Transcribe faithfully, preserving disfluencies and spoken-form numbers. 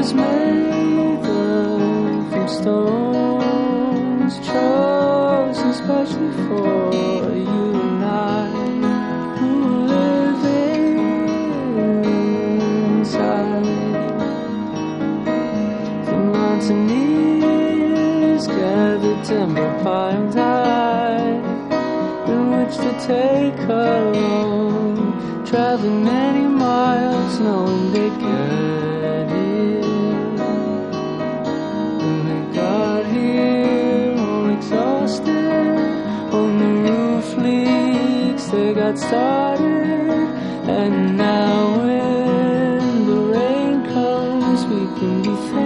was made them from stones, chosen especially for you and I, who live inside. The mountaineers gathered timber piled high, in which to take along, traveling many miles, knowing they'd get here. When they got here, all exhausted, on the roof leaks, they got started. And now when the rain comes, we can be thankful